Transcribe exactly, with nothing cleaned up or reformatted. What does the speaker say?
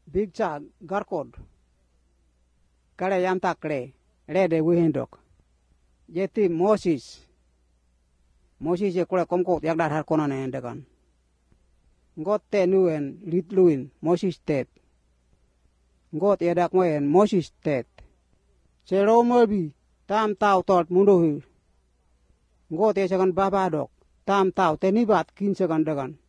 bigcha garkod kare yam takre rede wihindok yeti Moses Moses ye kule komko yak dar har kono ne endekan ngot te nuen litluin Moses tet ngot edak moen Moses tet cero mobi tam tau tot mundohi ngot e sekan babadok tam tau tenibat kin sekan dekan